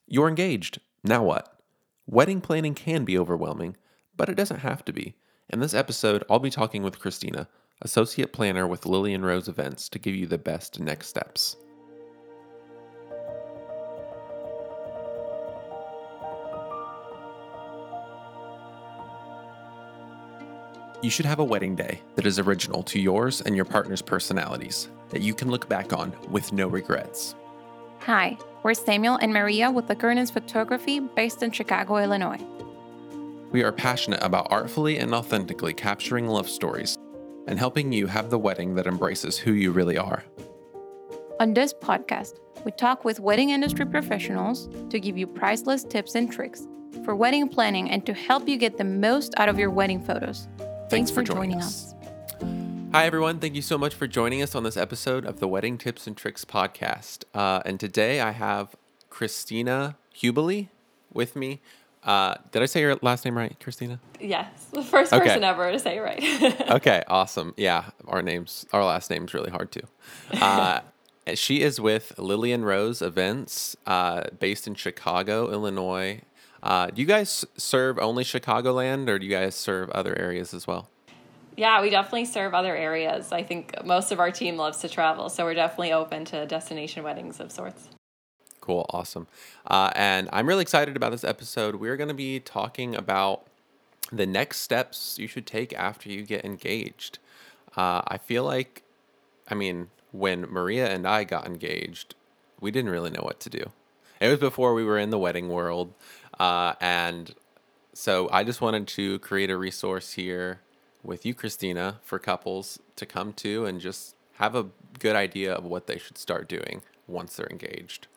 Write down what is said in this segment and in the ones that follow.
You're engaged. Now what? Wedding planning can be overwhelming, but it doesn't have to be. In this episode, I'll be talking with Christina, Associate Planner with Lily & Rose Events, to give you the best next steps. You should have a wedding day that is original to yours and your partner's personalities, that you can look back on with no regrets. Hi, we're Samuel and Maria with Lakernes Photography based in Chicago, Illinois. We are passionate about artfully and authentically capturing love stories and helping you have the wedding that embraces who you really are. On this podcast, we talk with wedding industry professionals to give you priceless tips and tricks for wedding planning and to help you get the most out of your wedding photos. Thanks for joining us. Hi, everyone. Thank you so much for joining us on this episode of the Wedding Tips and Tricks podcast. And today I have Christina Hubely with me. Did I say your last name right, Christina? Yes, the first person ever to say it right. Okay, awesome. Yeah, our last name's really hard too. She is with Lily & Rose Events, based in Chicago, Illinois. Do you guys serve only Chicagoland, or do you guys serve other areas as well? Yeah, we definitely serve other areas. I think most of our team loves to travel, so we're definitely open to destination weddings of sorts. Cool, awesome. And I'm really excited about this episode. We're going to be talking about the next steps you should take after you get engaged. I feel like, when Maria and I got engaged, we didn't really know what to do. It was before we were in the wedding world. And so I just wanted to create a resource here with you, Christina, for couples to come to and just have a good idea of what they should start doing once they're engaged.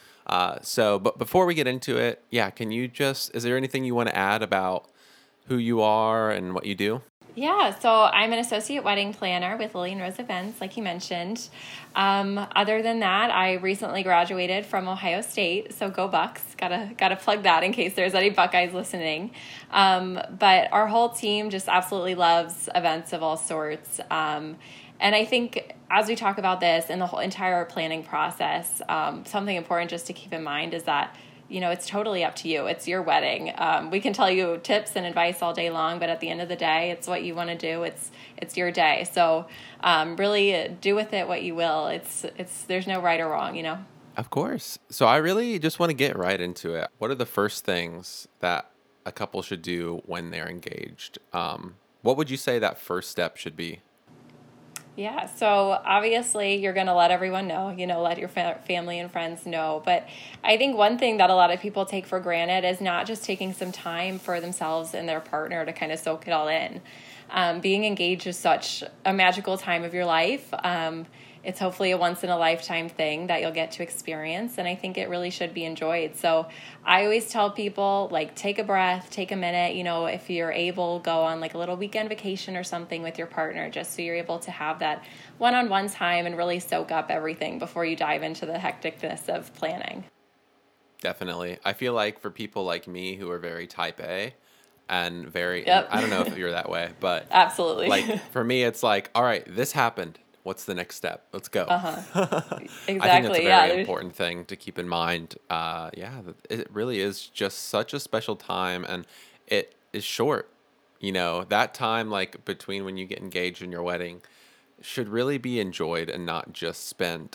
But before we get into it, is there anything you want to add about who you are and what you do? Yeah, so I'm an associate wedding planner with Lily & Rose Events, like you mentioned. Other than that, I recently graduated from Ohio State, so go Bucks. Gotta plug that in case there's any Buckeyes listening. But our whole team just absolutely loves events of all sorts. And I think as we talk about this and the whole entire planning process, something important just to keep in mind is that it's totally up to you. It's your wedding. We can tell you tips and advice all day long, but at the end of the day, it's what you want to do. It's your day. So really do with it what you will. There's no right or wrong, Of course. So I really just want to get right into it. What are the first things that a couple should do when they're engaged? What would you say that first step should be? Yeah, so obviously you're going to let everyone know, let your family and friends know. But I think one thing that a lot of people take for granted is not just taking some time for themselves and their partner to kind of soak it all in. Being engaged is such a magical time of your life. It's hopefully a once-in-a-lifetime thing that you'll get to experience, and I think it really should be enjoyed. So I always tell people, take a breath, take a minute, if you're able, go on a little weekend vacation or something with your partner, just so you're able to have that one-on-one time and really soak up everything before you dive into the hecticness of planning. Definitely. I feel like for people like me who are very type A, and very, Yep. I don't know if you're that way, but absolutely. For me, it's all right, this happened. What's the next step? Let's go. Exactly. I think that's a very important thing to keep in mind. It really is just such a special time, and it is short. That time between when you get engaged and your wedding should really be enjoyed and not just spent,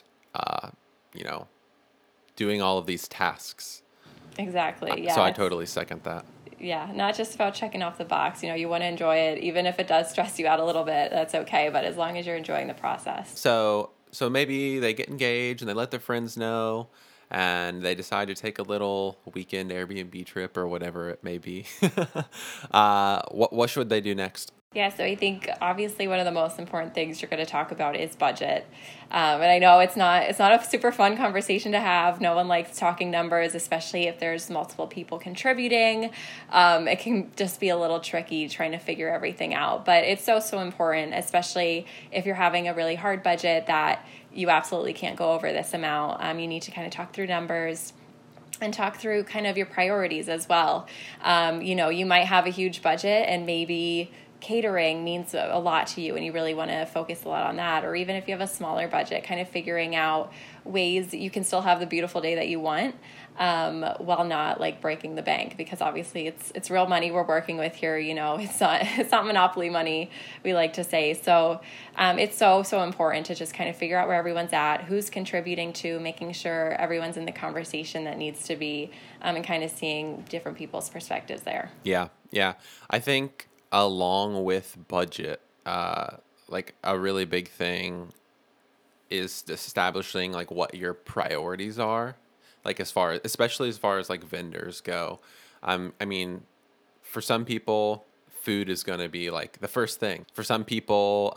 doing all of these tasks. Exactly. Yeah. So I totally second that. Yeah, not just about checking off the box. You want to enjoy it, even if it does stress you out a little bit. That's okay, but as long as you're enjoying the process. So maybe they get engaged and they let their friends know, and they decide to take a little weekend Airbnb trip or whatever it may be. What should they do next? Yeah, so I think obviously one of the most important things you're going to talk about is budget. And I know it's not a super fun conversation to have. No one likes talking numbers, especially if there's multiple people contributing. It can just be a little tricky trying to figure everything out. But it's so important, especially if you're having a really hard budget that you absolutely can't go over this amount. You need to kind of talk through numbers and talk through kind of your priorities as well. You might have a huge budget and maybe catering means a lot to you and you really want to focus a lot on that. Or even if you have a smaller budget, kind of figuring out ways that you can still have the beautiful day that you want, while not like breaking the bank, because obviously it's real money we're working with here. It's not monopoly money, we like to say. So it's so important to just kind of figure out where everyone's at, who's contributing to making sure everyone's in the conversation that needs to be, and kind of seeing different people's perspectives there. Yeah. I think along with budget, like a really big thing is establishing like what your priorities are, like especially as far as like vendors go. I mean, for some people, food is going to be like the first thing. For some people,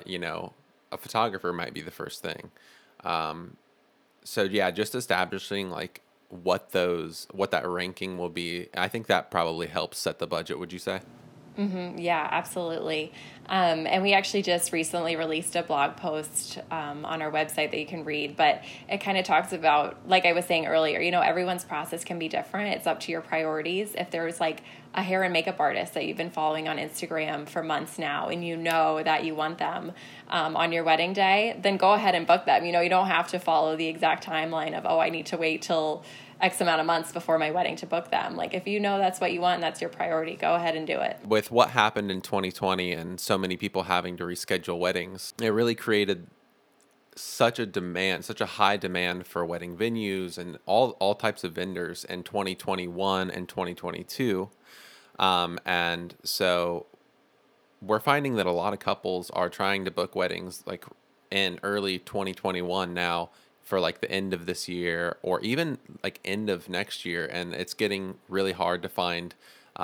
a photographer might be the first thing. So yeah, just establishing like what that ranking will be. I think that probably helps set the budget. Would you say? Yeah, absolutely. And we actually just recently released a blog post on our website that you can read, but it kind of talks about, like I was saying earlier, everyone's process can be different. It's up to your priorities. If there's like a hair and makeup artist that you've been following on Instagram for months now, and you know that you want them on your wedding day, then go ahead and book them. You don't have to follow the exact timeline of, I need to wait till X amount of months before my wedding to book them. Like, if you know that's what you want and that's your priority, go ahead and do it. With what happened in 2020 and so many people having to reschedule weddings, it really created such a high demand for wedding venues and all types of vendors in 2021 and 2022. And so we're finding that a lot of couples are trying to book weddings like in early 2021 now, for like the end of this year or even like end of next year, and it's getting really hard to find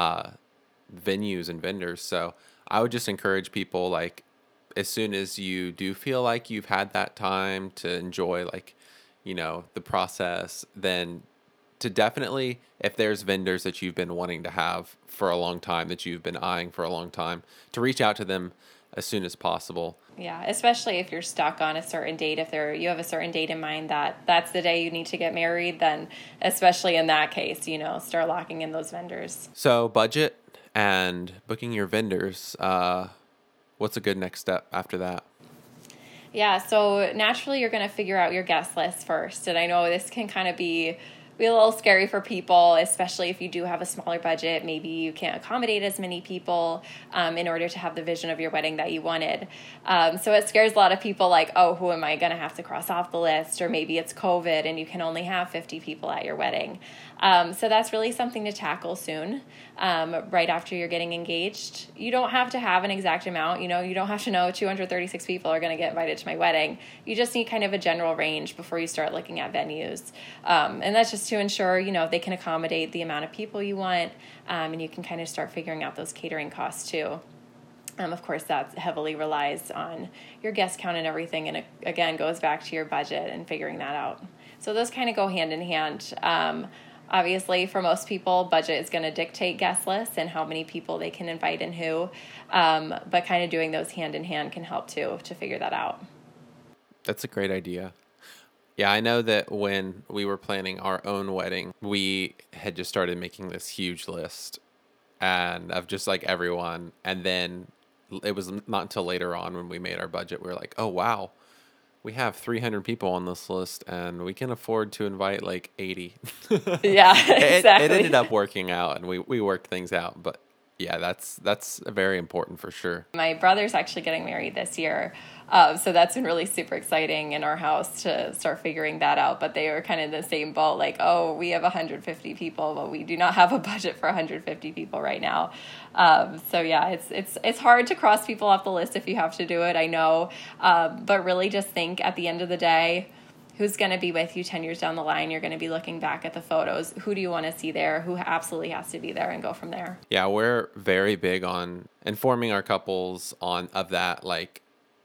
venues and vendors. So I would just encourage people, like, as soon as you do feel like you've had that time to enjoy like the process, then to definitely, if there's vendors that you've been wanting to have for a long time, that you've been eyeing for a long time, to reach out to them as soon as possible. Yeah, especially if you're stuck on a certain date. If you have a certain date in mind that's the day you need to get married, then especially in that case, start locking in those vendors. So budget and booking your vendors, what's a good next step after that? Yeah, so naturally you're going to figure out your guest list first. And I know this can kind of be a little scary for people, especially if you do have a smaller budget. Maybe you can't accommodate as many people in order to have the vision of your wedding that you wanted. So it scares a lot of people, like, oh, who am I going to have to cross off the list? Or maybe it's COVID and you can only have 50 people at your wedding. So that's really something to tackle soon, right after you're getting engaged. You don't have to have an exact amount. You don't have to know 236 people are going to get invited to my wedding. You just need kind of a general range before you start looking at venues. And that's just to ensure, they can accommodate the amount of people you want, and you can kind of start figuring out those catering costs too. Of course, that heavily relies on your guest count and everything, and it, again, goes back to your budget and figuring that out. So those kind of go hand in hand. Obviously, for most people, budget is going to dictate guest lists and how many people they can invite and who, but kind of doing those hand in hand can help too, to figure that out. That's a great idea. Yeah, I know that when we were planning our own wedding, we had just started making this huge list and of just like everyone. And then it was not until later on when we made our budget, we were like, oh, wow, we have 300 people on this list and we can afford to invite like 80. Yeah, exactly. It ended up working out and we worked things out. But yeah, that's very important for sure. My brother's actually getting married this year. So that's been really super exciting in our house to start figuring that out. But they were kind of in the same boat, like, oh, we have 150 people, but we do not have a budget for 150 people right now. So yeah, it's hard to cross people off the list if you have to do it, I know. But really just think at the end of the day, who's going to be with you 10 years down the line? You're going to be looking back at the photos. Who do you want to see there? Who absolutely has to be there, and go from there. Yeah, we're very big on informing our couples of that, like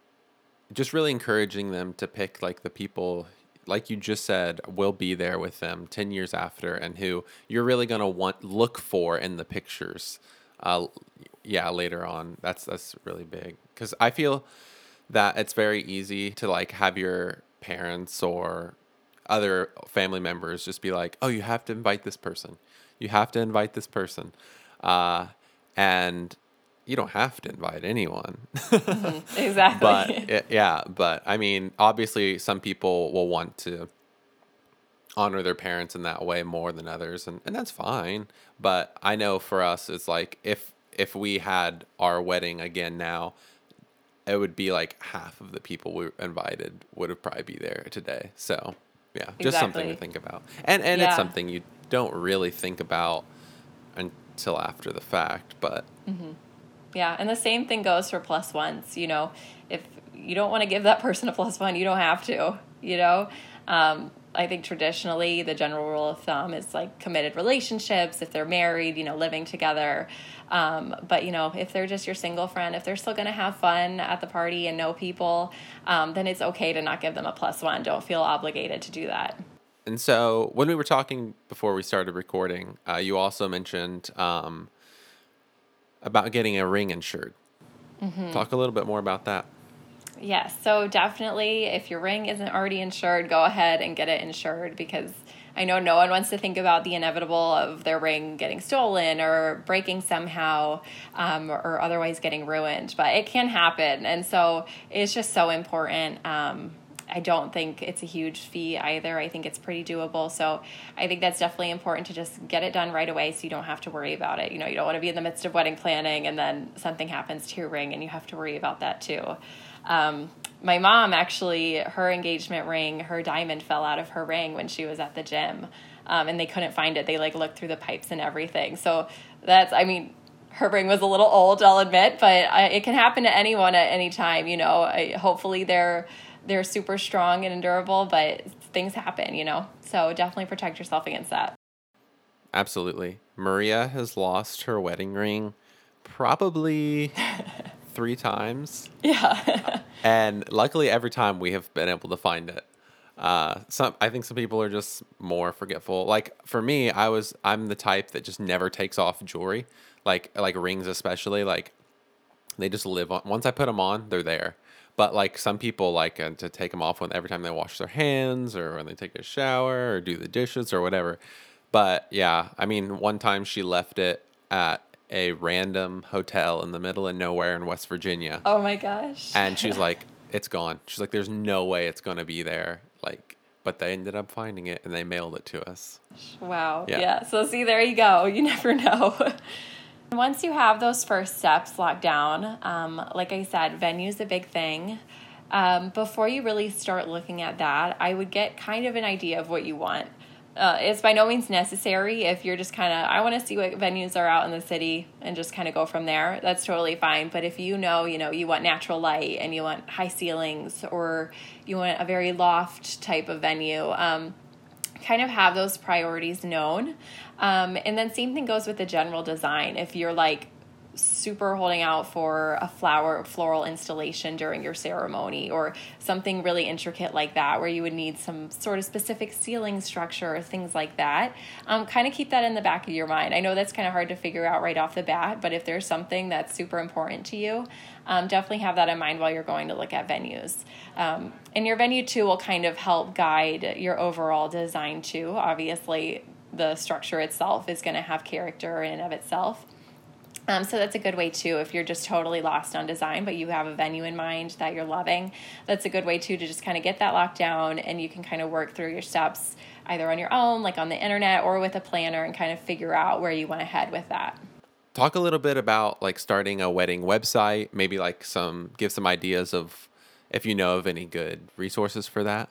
just really encouraging them to pick like the people, like you just said, will be there with them 10 years after and who you're really going to look for in the pictures. Later on. That's really big, because I feel that it's very easy to like have your parents or other family members just be like, oh, you have to invite this person. You have to invite this person. And you don't have to invite anyone. Exactly. But I mean, obviously some people will want to honor their parents in that way more than others, and that's fine. But I know for us, it's like if we had our wedding again now, it would be like half of the people we invited would have probably be there today. So yeah, just something to Exactly. think about. And it's Yeah. something you don't really think about until after the fact, but Yeah, and the same thing goes for plus ones. If you don't want to give that person a plus one, you don't have to. I think traditionally the general rule of thumb is like committed relationships, if they're married, living together. But if they're just your single friend, if they're still going to have fun at the party and know people, then it's okay to not give them a plus one. Don't feel obligated to do that. and so when we were talking before we started recording, you also mentioned about getting a ring insured. Talk a little bit more about that. Yes, so definitely if your ring isn't already insured, go ahead and get it insured, because I know no one wants to think about the inevitable of their ring getting stolen or breaking somehow, or otherwise getting ruined, but it can happen. And so it's just so important. I don't think it's a huge fee either. I think it's pretty doable. So I think that's definitely important to just get it done right away so you don't have to worry about it. You don't want to be in the midst of wedding planning and then something happens to your ring and you have to worry about that too. My mom actually, her engagement ring, her diamond fell out of her ring when she was at the gym, and they couldn't find it. They looked through the pipes and everything. So her ring was a little old, I'll admit, but it can happen to anyone at any time. Hopefully they're super strong and durable, but things happen, so definitely protect yourself against that. Absolutely. Maria has lost her wedding ring probably 3 times. Yeah. And luckily, every time we have been able to find it. I think some people are just more forgetful. Like for me, I'm the type that just never takes off jewelry, like rings especially. Like they just live on. Once I put them on, they're there. But like some people like to take them off when every time they wash their hands or when they take a shower or do the dishes or whatever. But yeah, I mean, one time she left it at a random hotel in the middle of nowhere in West Virginia. Oh my gosh. And she's like, it's gone. She's like, there's no way it's going to be there. Like, but they ended up finding it and they mailed it to us. Wow. Yeah. Yeah. So see, there you go. You never know. Once you have those first steps locked down, like I said, venue's a big thing. Before you really start looking at that, I would get kind of an idea of what you want. It's by no means necessary if you're just kind of, I want to see what venues are out in the city and just kind of go from there. That's totally fine. But if you want natural light and you want high ceilings or you want a very loft type of venue, kind of have those priorities known. And then same thing goes with the general design. If you're like super holding out for a floral installation during your ceremony or something really intricate like that where you would need some sort of specific ceiling structure or things like that, kind of keep that in the back of your mind. I know that's kind of hard to figure out right off the bat, but if there's something that's super important to you, definitely have that in mind while you're going to look at venues. And your venue too will kind of help guide your overall design too. Obviously, the structure itself is going to have character in and of itself. So that's a good way too, if you're just totally lost on design, but you have a venue in mind that you're loving, that's a good way too to just kind of get that locked down and you can kind of work through your steps either on your own, like on the internet or with a planner and kind of figure out where you want to head with that. Talk a little bit about like starting a wedding website, maybe like give some ideas of if you know of any good resources for that.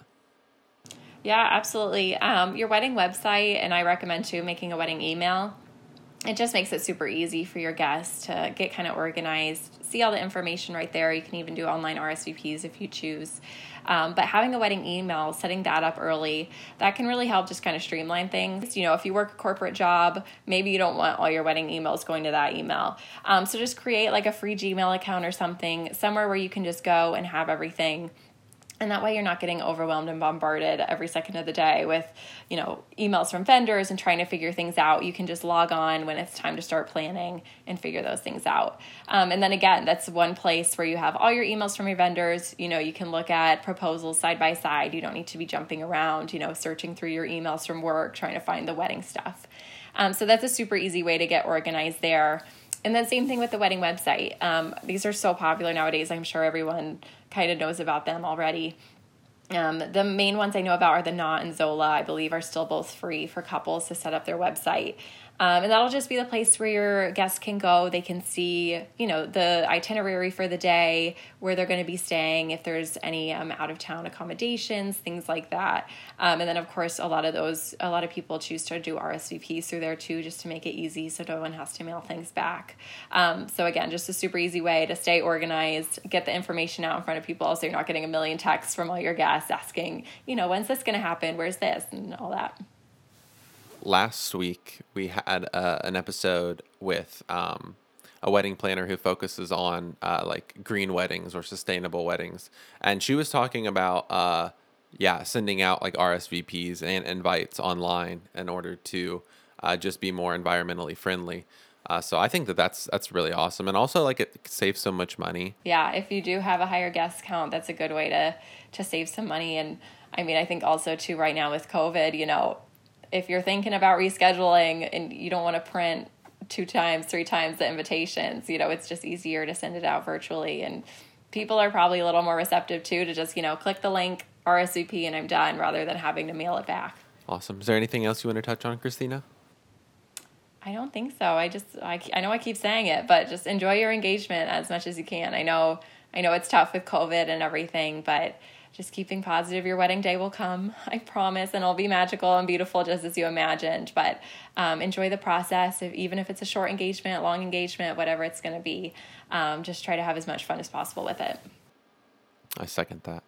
Yeah, absolutely. Your wedding website, and I recommend too, making a wedding email. It just makes it super easy for your guests to get kind of organized, see all the information right there. You can even do online RSVPs if you choose. But having a wedding email, setting that up early, that can really help just kind of streamline things. If you work a corporate job, maybe you don't want all your wedding emails going to that email. So just create like a free Gmail account or something, somewhere where you can just go and have everything. And that way you're not getting overwhelmed and bombarded every second of the day with, emails from vendors and trying to figure things out. You can just log on when it's time to start planning and figure those things out. And then again, that's one place where you have all your emails from your vendors. You can look at proposals side by side. You don't need to be jumping around, searching through your emails from work, trying to find the wedding stuff. So that's a super easy way to get organized there. And then same thing with the wedding website. These are so popular nowadays. I'm sure everyone kind of knows about them already. The main ones I know about are the Knot and Zola, I believe, are still both free for couples to set up their website. And that'll just be the place where your guests can go. They can see, the itinerary for the day, where they're going to be staying, if there's any out-of-town accommodations, things like that. And then, of course, a lot of people choose to do RSVPs through there too, just to make it easy so no one has to mail things back. So again, just a super easy way to stay organized, get the information out in front of people so you're not getting a million texts from all your guests asking, when's this going to happen? Where's this? And all that. Last week, we had an episode with a wedding planner who focuses on like green weddings or sustainable weddings. And she was talking about, sending out like RSVPs and invites online in order to just be more environmentally friendly. So I think that's really awesome. And also, like, it saves so much money. Yeah, if you do have a higher guest count, that's a good way to save some money. And I mean, I think also too, right now with COVID, if you're thinking about rescheduling and you don't want to print 2 times, 3 times the invitations, it's just easier to send it out virtually. And people are probably a little more receptive too to just, click the link, RSVP, and I'm done, rather than having to mail it back. Awesome. Is there anything else you want to touch on, Christina? I don't think so. I know I keep saying it, but just enjoy your engagement as much as you can. I know it's tough with COVID and everything, but just keeping positive, your wedding day will come, I promise, and it'll be magical and beautiful just as you imagined. But enjoy the process, even if it's a short engagement, long engagement, whatever it's going to be. Just try to have as much fun as possible with it. I second that.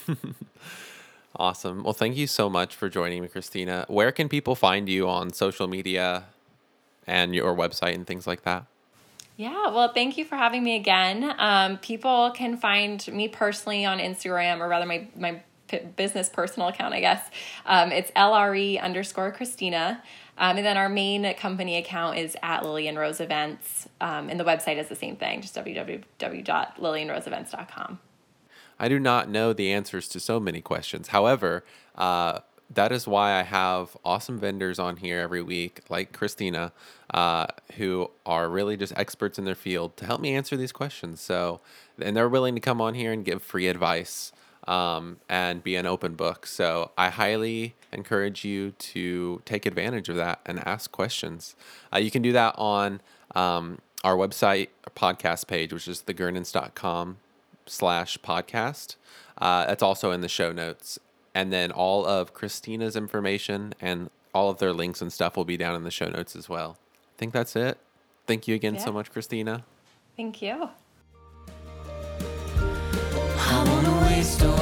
Awesome. Well, thank you so much for joining me, Christina. Where can people find you on social media and your website and things like that? Yeah, well, thank you for having me again. People can find me personally on Instagram, or rather my business personal account, I guess. It's LRE_Christina. And then our main company account is at Lillian Rose Events. And the website is the same thing, just www.lillianroseevents.com. I do not know the answers to so many questions. However, that is why I have awesome vendors on here every week, like Christina, who are really just experts in their field to help me answer these questions. So, and they're willing to come on here and give free advice and be an open book. So I highly encourage you to take advantage of that and ask questions. You can do that on our website podcast page, which is thegurnans.com/podcast. That's also in the show notes. And then all of Christina's information and all of their links and stuff will be down in the show notes as well. I think that's it. Thank you again so much, Christina. Thank you. I wanna waste